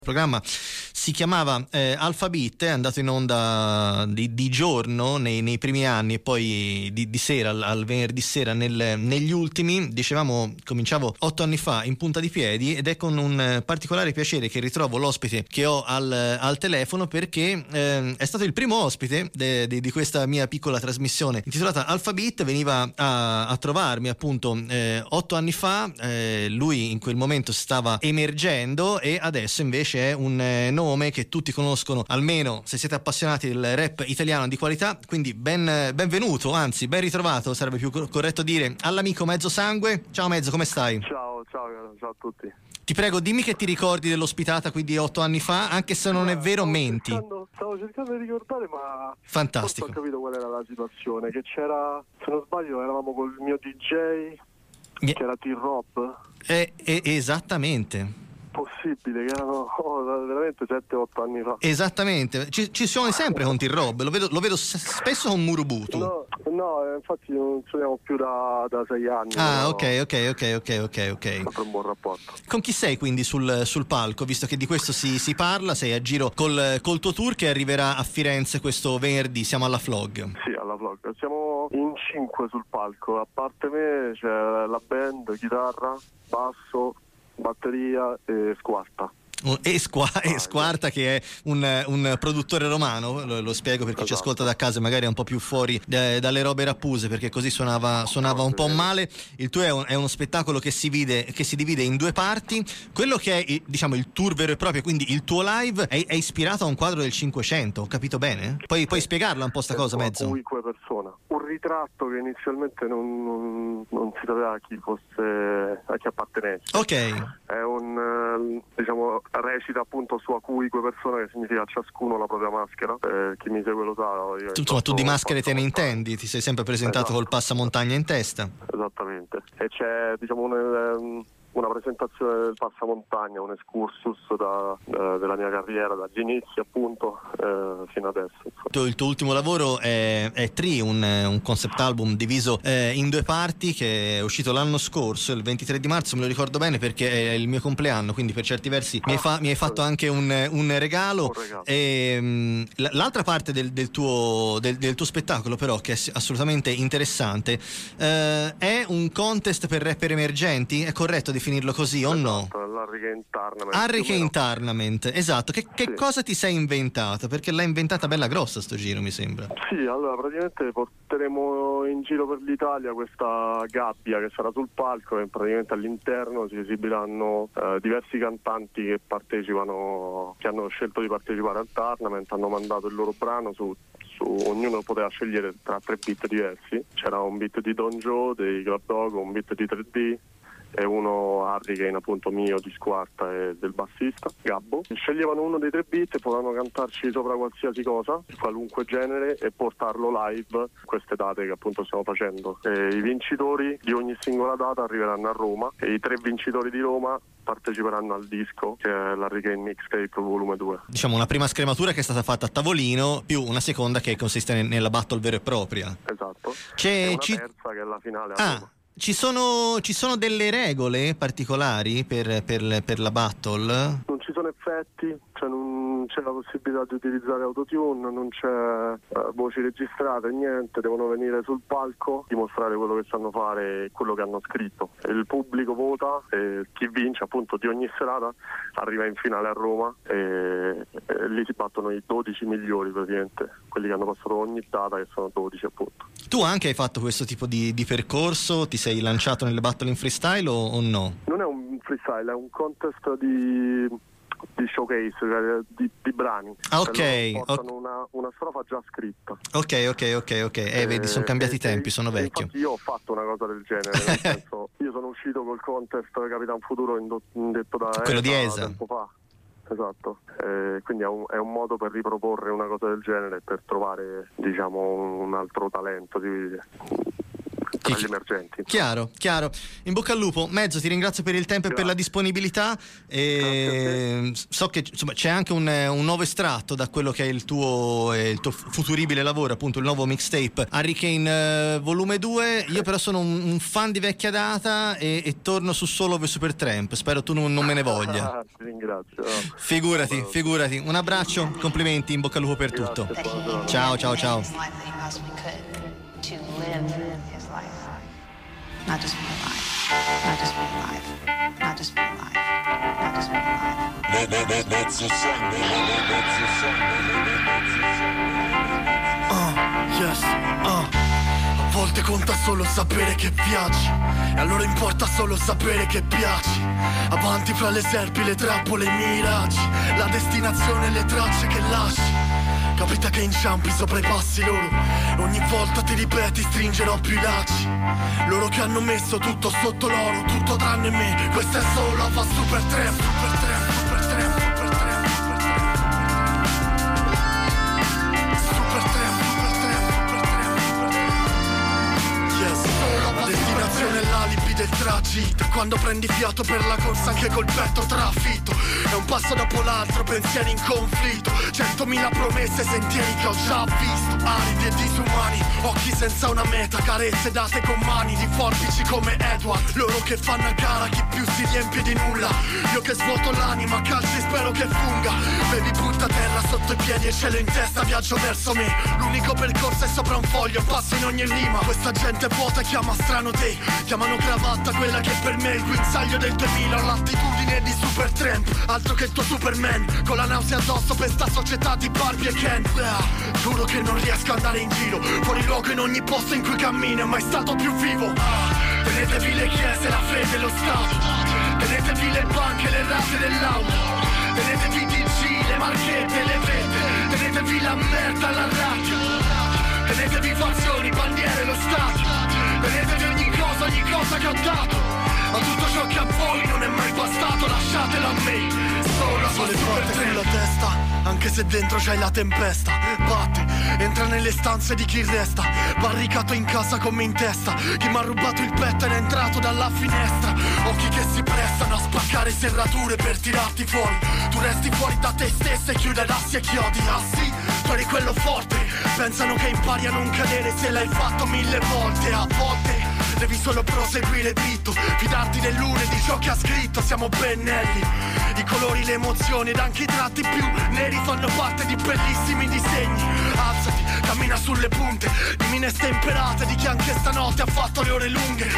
programma si chiamava Alphabet, è andato in onda di giorno nei primi anni e poi di sera al venerdì sera negli ultimi. Dicevamo, cominciavo 8 anni fa in punta di piedi ed è con un particolare piacere che ritrovo l'ospite che ho al telefono, perché è stato il primo ospite di questa mia piccola trasmissione intitolata Alphabet. Veniva a trovarmi appunto 8 anni fa, lui in quel momento stava emergendo e adesso invece è un nome che tutti conoscono, almeno se siete appassionati del rap italiano di qualità. Quindi benvenuto, anzi ben ritrovato sarebbe più corretto dire, all'amico Mezzo Sangue. Ciao Mezzo, come stai? Ciao a tutti. Ti prego, dimmi che ti ricordi dell'ospitata qui di 8 anni fa, anche se non è vero, menti. Stavo cercando di ricordare, ma fantastico. Forse ho capito qual era la situazione, che c'era, se non sbaglio, eravamo col mio DJ, che era T-Rob. Esattamente. Possibile, che erano veramente 7-8 anni fa. Esattamente, ci suoni sempre con T-Rob, lo vedo spesso con Murubutu. No, infatti non suoniamo più da 6 anni. Ah, no. ok. Sempre un buon rapporto. Con chi sei quindi sul palco, visto che di questo si parla? Sei a giro col tuo tour che arriverà a Firenze questo venerdì, siamo alla Flog. Sì, alla Flog, siamo in 5 sul palco, a parte me c'è la band, chitarra, basso, batteria e Squarta. Squarta, che è un produttore romano, lo spiego perché ci ascolta da casa, magari è un po' più fuori dalle robe rappuse, perché così suonava un po' male. Il tuo è uno spettacolo che si divide in 2 parti. Quello che è, diciamo, il tour vero e proprio, quindi il tuo live, è ispirato a un quadro del 500, ho capito bene? Puoi spiegarla un po' sta cosa, Mezzo? Cuique persona. Un ritratto che inizialmente non si sapeva a chi fosse, a chi appartenesse. Ok. È un, diciamo, recita appunto su cuique persona, che significa ciascuno la propria maschera. Chi mi segue lo sa. Insomma, tu di maschere te ne intendi, ti sei sempre presentato col passamontagna in testa. Esattamente. E c'è, diciamo, una presentazione del passamontagna, un excursus della mia carriera dagli inizi appunto fino adesso. Il tuo ultimo lavoro è Tree, un concept album diviso in 2 parti, che è uscito l'anno scorso, il 23 di marzo, me lo ricordo bene perché è il mio compleanno, quindi per certi versi mi hai fatto anche un regalo. E l'altra parte del tuo spettacolo, però, che è assolutamente interessante, è un contest per rapper emergenti, è corretto definirlo così o no? Hurricane Tournament, esatto. Che sì. Cosa ti sei inventato? Perché l'hai inventata bella grossa sto giro, mi sembra. Sì, allora praticamente porteremo in giro per l'Italia questa gabbia che sarà sul palco, e praticamente all'interno si esibiranno diversi cantanti che hanno scelto di partecipare al tournament, hanno mandato il loro brano ognuno poteva scegliere tra 3 beat diversi. C'era un beat di Don Joe, dei Club Dog, un beat di 3D e uno Hurricane appunto mio, di Squarta e del bassista Gabbo. Sceglievano uno dei 3 beat e potevano cantarci sopra qualsiasi cosa, qualunque genere, e portarlo live queste date che appunto stiamo facendo. I vincitori di ogni singola data arriveranno a Roma e i 3 vincitori di Roma parteciperanno al disco, che è l'Hurricane Mixtape volume 2. Diciamo una prima scrematura che è stata fatta a tavolino, più una seconda che consiste nella battle vera e propria. Esatto. C'è una terza che è la finale a Roma. Ci sono delle regole particolari per la battle? Non ci sono effetti, cioè non c'è la possibilità di utilizzare autotune, non c'è voci registrate, niente. Devono venire sul palco, dimostrare quello che sanno fare e quello che hanno scritto. Il pubblico vota e chi vince appunto di ogni serata arriva in finale a Roma e lì si battono i 12 migliori, praticamente, quelli che hanno passato ogni data, che sono 12 appunto. Tu anche hai fatto questo tipo di percorso? Ti sei lanciato nelle battle in freestyle o no? Non è un freestyle, è un contest di showcase, di brani. Ok. Portano una strofa già scritta. Ok. Vedi, sono cambiati i tempi, sono vecchio. Infatti io ho fatto una cosa del genere, nel senso, io sono uscito col contest Capitan Futuro indetto da quello di Esa tempo fa. Esatto, quindi è un modo per riproporre una cosa del genere, per trovare, diciamo, un altro talento tra gli emergenti. Chiaro. In bocca al lupo. Mezzo, ti ringrazio per il tempo e per la disponibilità. E so che insomma c'è anche un nuovo estratto da quello che è il tuo futuribile lavoro, appunto il nuovo mixtape Hurricane volume 2. Io però sono un fan di vecchia data e torno su solo The Supertramp. Spero tu non me ne voglia. Ti ringrazio. Figurati. Un abbraccio, complimenti, in bocca al lupo per tutto. Ciao. To live his life, not just be alive, not just be alive, not just be alive, not just be alive. That's your song. Yes. A volte conta solo sapere che viaggi, e allora importa solo sapere che piaci. Avanti fra le serpi, le trappole, i miraggi, la destinazione e le tracce che lasci. Capita che inciampi sopra i passi loro, e ogni volta ti ripeti stringerò più i lacci. Loro che hanno messo tutto sotto l'oro, tutto tranne me. Questa è solo fa Supertramp. La destinazione è l'alibi del tragitto, quando prendi fiato per la corsa anche col petto trafitto. È un passo dopo l'altro, pensieri in conflitto, 100.000 promesse, sentieri che ho già visto. Aridi e disumani, occhi senza una meta, carezze date con mani di forbici come Edward. Loro che fanno a gara chi più si riempie di nulla, io che svuoto l'anima, calci spero che funga. Bevi butta terra sotto i piedi e cielo in testa, viaggio verso me. L'unico percorso è sopra un foglio, passo in ogni rima. Questa gente vuota chiama strano te, chiamano cravatta quella che per me è il guinzaglio del 2000. Ho l'attitudine di Supertramp, altro che il tuo Superman, con la nausea addosso per sta società di Barbie e Ken. Giuro che non riesco ad andare in giro, fuori luogo in ogni posto in cui cammino, è mai stato più vivo. Tenetevi le chiese, la fede e lo Stato, tenetevi le banche, le rate dell'auto, tenetevi TG, le marchette, le vette, tenetevi la merda alla radio, tenetevi fazioni, bandiere, lo Stato, tenetevi ogni cosa che ho dato, ma tutto ciò che a voi non è mai bastato, lasciatelo a me. Solo le porte sulla testa, anche se dentro c'hai la tempesta. Batti, entra nelle stanze di chi resta, barricato in casa come in testa. Chi m'ha rubato il petto era entrato dalla finestra. Occhi che si prestano a spaccare serrature per tirarti fuori. Tu resti fuori da te stesso e chiuderassi e chiodi. Ah sì, tu eri quello forte, pensano che impari a non cadere se l'hai fatto 1000 volte. A volte devi solo proseguire dritto, fidarti dell'uno e di ciò che ha scritto. Siamo pennelli, i colori, le emozioni ed anche i tratti più neri fanno parte di bellissimi disegni. Alzati, cammina sulle punte di mine stemperate, di chi anche stanotte ha fatto le ore lunghe.